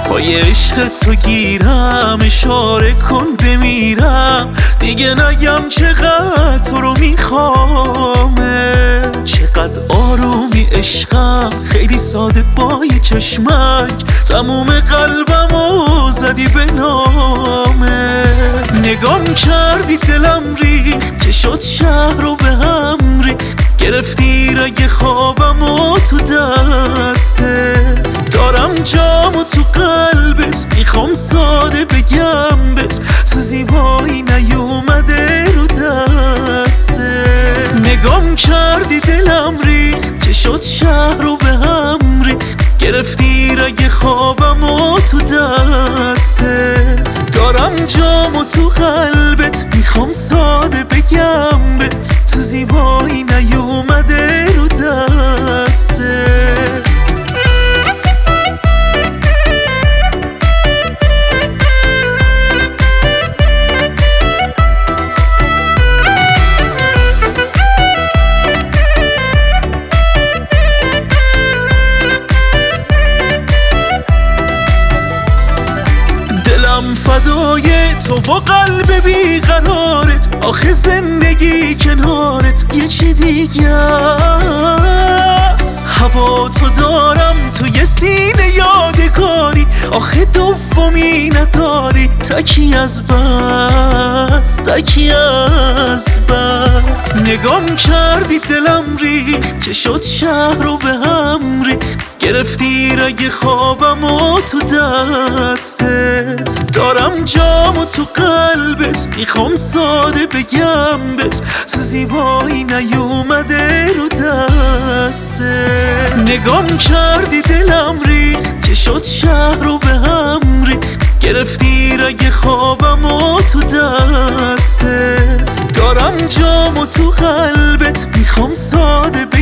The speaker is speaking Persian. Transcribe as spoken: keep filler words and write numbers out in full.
پای عشقت تو گیرم، اشاره کن بمیرم، دیگه نگم چقدر تو رو میخوامه. چقدر آرومی عشقم، خیلی ساده با یه چشمک تموم قلبمو زدی به نامه. نگام کردی دلم ریخت، چه شد شهر رو به هم ریخت، گرفتی رگ خوابمو تو دستت. دارم جامو تو قلبت، میخوام ساده بگم بت، تو زیبایی نیومده رو دستت. نگام کردی دلم ریخت، چه شد شهر رو به هم ریخت، گرفتی رگ خوابمو تو دستت. دارم جامو تو قلبت، میخوام ساده بگم بت، تو زیبایی نیومده رو دستت. فدای تو و قلب بیقرارت، آخه زندگی کنارت یه چی دیگه است. هوا تو دارم توی سینه یادگاری، آخه دومی نداری، تکی از بس تکی از بس. نگام کردی دلم ریخت، چه شد شهر رو به هم ریخت، گرفتی رگ خوابمو تو دستت. دارم جامو تو قلبت، میخوام ساده بگم بت، تو زیبایی نیومده رو دستت. نگام کردی دلم ریخت، چه شد شهر رو به هم ریخت، گرفتی رگ خوابمو تو دستت. دارم جامو تو قلبت، میخوام ساده بگم